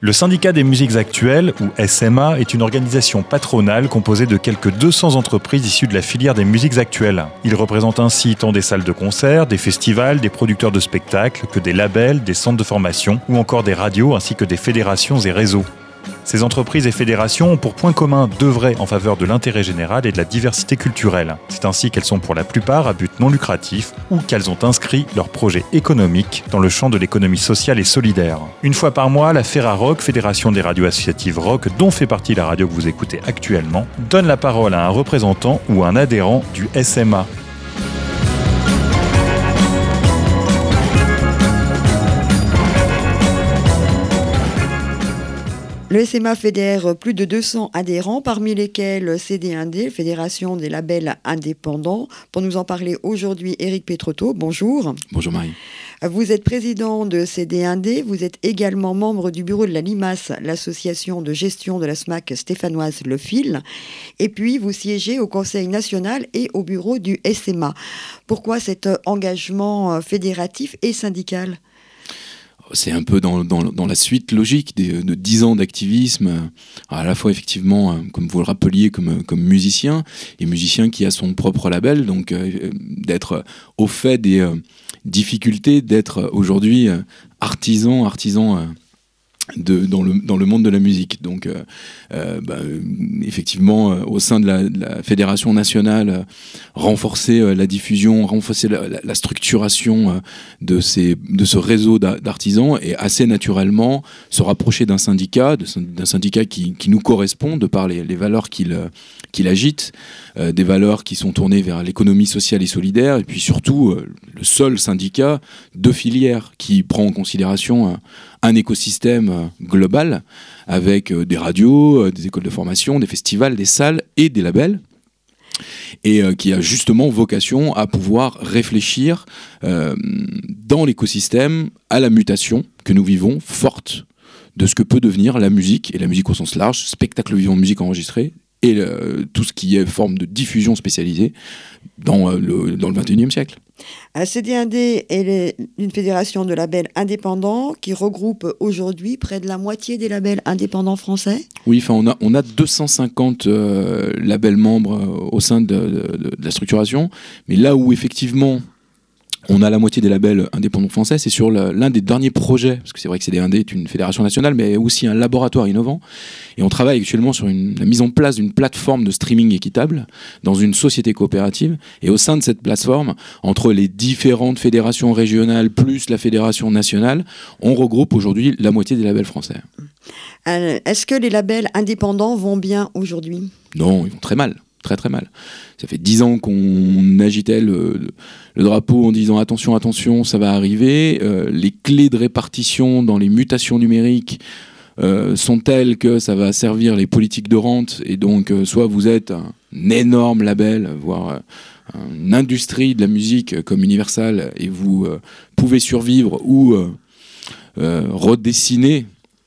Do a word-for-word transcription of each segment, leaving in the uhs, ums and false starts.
Le syndicat des musiques actuelles, ou S M A, est une organisation patronale composée de quelques deux cents entreprises issues de la filière des musiques actuelles. Il représente ainsi tant des salles de concert, des festivals, des producteurs de spectacles, que des labels, des centres de formation, ou encore des radios, ainsi que des fédérations et réseaux. Ces entreprises et fédérations ont pour point commun d'œuvrer en faveur de l'intérêt général et de la diversité culturelle. C'est ainsi qu'elles sont pour la plupart à but non lucratif ou qu'elles ont inscrit leurs projets économiques dans le champ de l'économie sociale et solidaire. Une fois par mois, la Ferrarock, Fédération des radios associatives rock, dont fait partie la radio que vous écoutez actuellement, donne la parole à un représentant ou un adhérent du S M A. Le S M A fédère plus de deux cents adhérents, parmi lesquels C D un D, Fédération des labels indépendants. Pour nous en parler aujourd'hui, Éric Pétretot, bonjour. Bonjour Marie. Vous êtes président de C D un D, vous êtes également membre du bureau de la LIMAS, l'association de gestion de la S M A C stéphanoise Le Fil, et puis vous siégez au Conseil national et au bureau du S M A. Pourquoi cet engagement fédératif et syndical ? C'est un peu dans, dans, dans la suite logique des, de dix ans d'activisme, à la fois effectivement, comme vous le rappeliez, comme, comme musicien, et musicien qui a son propre label, donc euh, d'être au fait des euh, difficultés d'être aujourd'hui euh, artisan, artisan euh, De, dans, le, dans le monde de la musique. Donc, euh, euh, bah, effectivement, euh, au sein de la, de la Fédération nationale, euh, renforcer euh, la diffusion, renforcer la, la, la structuration euh, de, ces, de ce réseau d'artisans et assez naturellement se rapprocher d'un syndicat, de, d'un syndicat qui, qui nous correspond de par les, les valeurs qu'il, qu'il agite, euh, des valeurs qui sont tournées vers l'économie sociale et solidaire, et puis surtout euh, le seul syndicat de filière qui prend en considération euh, un écosystème global avec des radios, des écoles de formation, des festivals, des salles et des labels, et qui a justement vocation à pouvoir réfléchir euh, dans l'écosystème à la mutation que nous vivons forte de ce que peut devenir la musique, et la musique au sens large, spectacle vivant, musique enregistrée, et le, tout ce qui est forme de diffusion spécialisée dans le, dans le vingt et unième siècle. C D un D est une fédération de labels indépendants qui regroupe aujourd'hui près de la moitié des labels indépendants français. Oui, enfin on a, on a deux cent cinquante euh, labels membres euh, au sein de, de, de, de la structuration, mais là où effectivement on a la moitié des labels indépendants français, c'est sur le, l'un des derniers projets, parce que c'est vrai que C D un D est une fédération nationale, mais aussi un laboratoire innovant. Et on travaille actuellement sur une, la mise en place d'une plateforme de streaming équitable dans une société coopérative. Et au sein de cette plateforme, entre les différentes fédérations régionales plus la fédération nationale, on regroupe aujourd'hui la moitié des labels français. Euh, est-ce que les labels indépendants vont bien aujourd'hui ? Non, ils vont très mal. Très très mal. Ça fait dix ans qu'on agitait le, le drapeau en disant attention, attention, ça va arriver. Euh, les clés de répartition dans les mutations numériques euh, sont telles que ça va servir les politiques de rente. Et donc, euh, soit vous êtes un énorme label, voire euh, une industrie de la musique comme Universal, et vous euh, pouvez survivre ou euh, euh, redessiner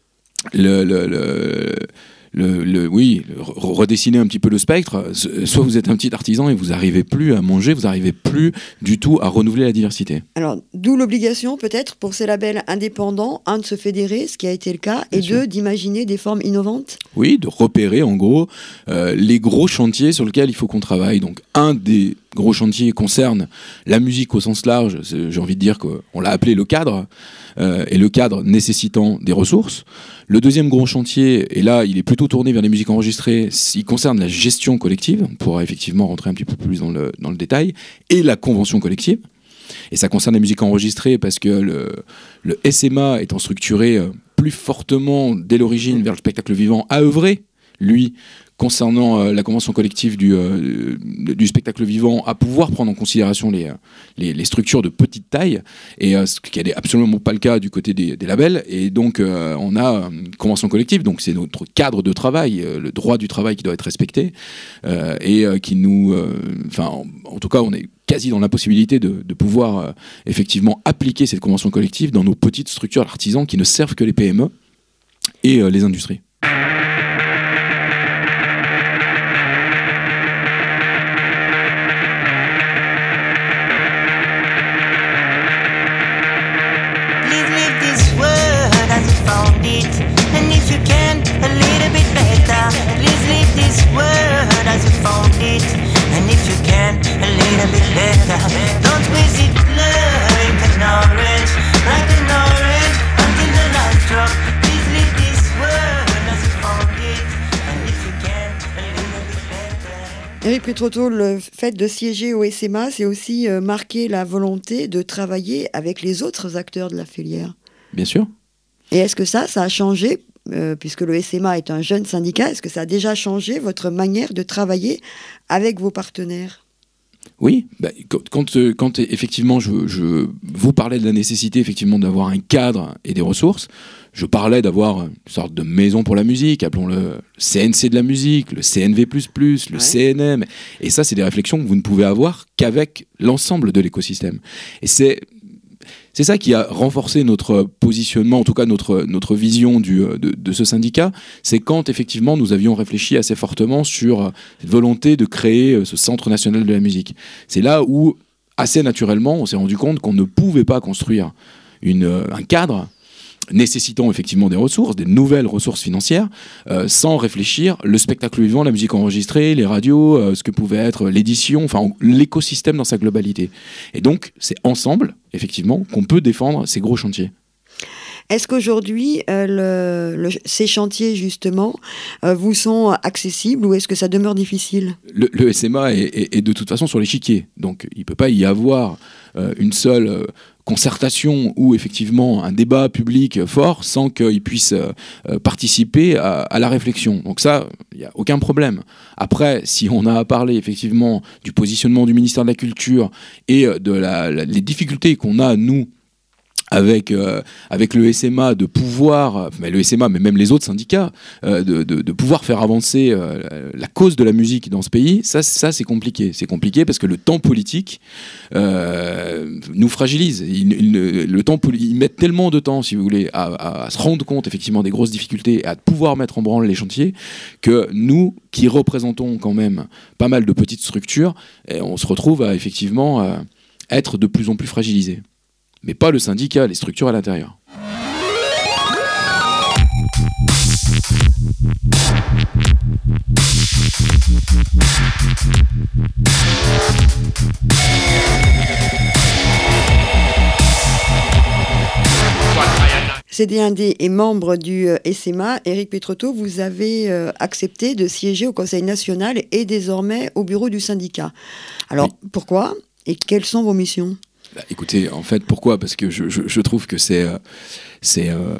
le... le, le Le, le, oui, le, redessiner un petit peu le spectre, soit vous êtes un petit artisan et vous n'arrivez plus à manger, vous n'arrivez plus du tout à renouveler la diversité. Alors, d'où l'obligation peut-être pour ces labels indépendants, un, de se fédérer, ce qui a été le cas, Bien et sûr. deux, d'imaginer des formes innovantes. Oui, de repérer en gros euh, les gros chantiers sur lesquels il faut qu'on travaille. Donc un des gros chantiers concerne la musique au sens large, j'ai envie de dire qu'on l'a appelé le cadre, euh, et le cadre nécessitant des ressources. Le deuxième gros chantier, et là il est plutôt tourné vers les musiques enregistrées, il concerne la gestion collective, on pourra effectivement rentrer un petit peu plus dans le, dans le détail, et la convention collective. Et ça concerne la musique enregistrée parce que le, le S M A étant structuré plus fortement dès l'origine vers le spectacle vivant, a œuvré, lui, concernant euh, la convention collective du, euh, du spectacle vivant, à pouvoir prendre en considération les, les, les structures de petite taille, et euh, ce qui n'est absolument pas le cas du côté des, des labels. Et donc euh, on a une convention collective, donc c'est notre cadre de travail, euh, le droit du travail qui doit être respecté, euh, et euh, qui nous... Enfin, euh, en, en tout cas, on est quasi dans l'impossibilité de, de pouvoir euh, effectivement appliquer cette convention collective dans nos petites structures d'artisans qui ne servent que les P M E et euh, les industries. Please leave this world as you found it, and better. Please leave this world as you found it. And if you can, a little bit better. Don't waste it like an orange, like an orange, until the last drop. Please leave this world as you found it. And if you can, a little bit better. Éric Pietrotto, le fait de siéger au S M A, c'est aussi euh, marquer la volonté de travailler avec les autres acteurs de la filière. Bien sûr. Et est-ce que ça, ça a changé, euh, puisque le S M A est un jeune syndicat, est-ce que ça a déjà changé votre manière de travailler avec vos partenaires ? Oui, bah, quand, quand, quand effectivement je, je vous parlais de la nécessité effectivement d'avoir un cadre et des ressources, je parlais d'avoir une sorte de maison pour la musique, appelons-le C N C de la musique, le C N V plus plus, le ouais. C N M, et ça c'est des réflexions que vous ne pouvez avoir qu'avec l'ensemble de l'écosystème. Et c'est C'est ça qui a renforcé notre positionnement, en tout cas notre, notre vision du, de, de ce syndicat, c'est quand effectivement nous avions réfléchi assez fortement sur cette volonté de créer ce Centre national de la musique. C'est là où, assez naturellement, on s'est rendu compte qu'on ne pouvait pas construire une, un cadre nécessitant effectivement des ressources, des nouvelles ressources financières, euh, sans réfléchir le spectacle vivant, la musique enregistrée, les radios, euh, ce que pouvait être l'édition, enfin l'écosystème dans sa globalité. Et donc, c'est ensemble, effectivement, qu'on peut défendre ces gros chantiers. Est-ce qu'aujourd'hui, euh, le, le, ces chantiers, justement, euh, vous sont accessibles ou est-ce que ça demeure difficile ? le, le S M A est, est, est de toute façon sur l'échiquier. Donc, il ne peut pas y avoir euh, une seule euh, concertation ou effectivement un débat public fort sans qu'il puisse euh, participer à, à la réflexion. Donc ça, il n'y a aucun problème. Après, si on a à parler effectivement du positionnement du ministère de la Culture et de la, la, les difficultés qu'on a, nous, avec, euh, avec le S M A, de pouvoir, mais le S M A, mais même les autres syndicats, euh, de, de, de pouvoir faire avancer euh, la cause de la musique dans ce pays, ça, ça c'est compliqué. C'est compliqué parce que le temps politique euh, nous fragilise. Il, il, le temps, ils mettent tellement de temps, si vous voulez, à, à, à se rendre compte effectivement des grosses difficultés et à pouvoir mettre en branle les chantiers, que nous, qui représentons quand même pas mal de petites structures, on se retrouve à effectivement à être de plus en plus fragilisés. Mais pas le syndicat, les structures à l'intérieur. C D un D est membre du S M A. Éric Pietrotto, vous avez euh, accepté de siéger au Conseil national et désormais au bureau du syndicat. Alors, oui. Pourquoi et quelles sont vos missions ? Bah, écoutez, en fait, pourquoi ? Parce que je, je, je trouve que c'est, euh, c'est euh,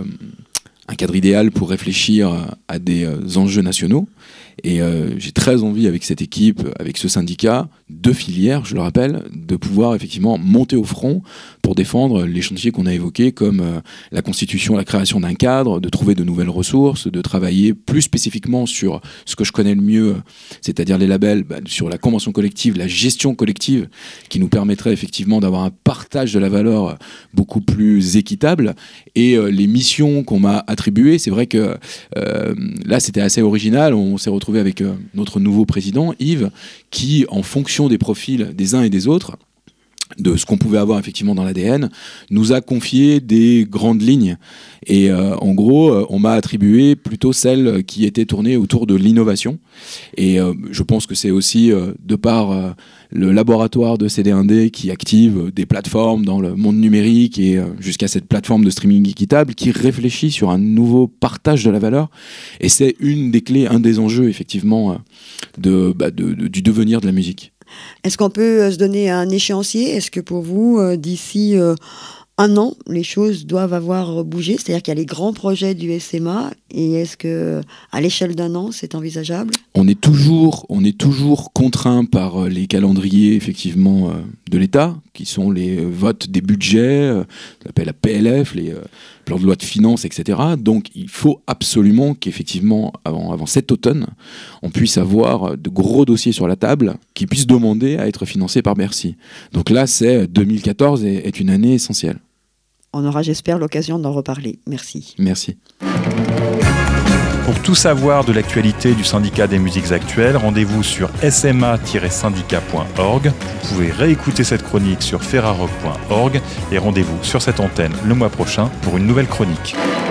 un cadre idéal pour réfléchir à des euh, enjeux nationaux. Et euh, j'ai très envie, avec cette équipe, avec ce syndicat, de filières, je le rappelle, de pouvoir effectivement monter au front pour défendre les chantiers qu'on a évoqués, comme euh, la constitution, la création d'un cadre, de trouver de nouvelles ressources, de travailler plus spécifiquement sur ce que je connais le mieux, c'est-à-dire les labels, bah, sur la convention collective, la gestion collective, qui nous permettrait effectivement d'avoir un partage de la valeur beaucoup plus équitable. Et euh, les missions qu'on m'a attribuées, c'est vrai que euh, là, c'était assez original. On s'est retrouvé avec euh, notre nouveau président, Yves, qui, en fonction des profils des uns et des autres, de ce qu'on pouvait avoir effectivement dans l'A D N, nous a confié des grandes lignes. Et euh, en gros, euh, on m'a attribué plutôt celles qui étaient tournées autour de l'innovation. Et euh, je pense que c'est aussi euh, de par euh, le laboratoire de C D un D qui active des plateformes dans le monde numérique et euh, jusqu'à cette plateforme de streaming équitable qui réfléchit sur un nouveau partage de la valeur. Et c'est une des clés, un des enjeux effectivement euh, de, bah, de, de, du devenir de la musique. Est-ce qu'on peut euh, se donner un échéancier ? Est-ce que pour vous, euh, d'ici euh, un an, les choses doivent avoir bougé ? C'est-à-dire qu'il y a les grands projets du S M A, et est-ce que, à l'échelle d'un an, c'est envisageable ? On est toujours, on est toujours contraint par les calendriers effectivement euh, de l'État, qui sont les votes des budgets, euh, on appelle la P L F, les euh, plans de loi de finances, et cetera. Donc il faut absolument qu'effectivement, avant, avant cet automne, on puisse avoir de gros dossiers sur la table qui puissent demander à être financés par Bercy. Donc là, c'est deux mille quatorze est, est une année essentielle. On aura, j'espère, l'occasion d'en reparler. Merci. Merci. Pour tout savoir de l'actualité du syndicat des musiques actuelles, rendez-vous sur s m a tiret syndicat point org. Vous pouvez réécouter cette chronique sur ferrarock point org et rendez-vous sur cette antenne le mois prochain pour une nouvelle chronique.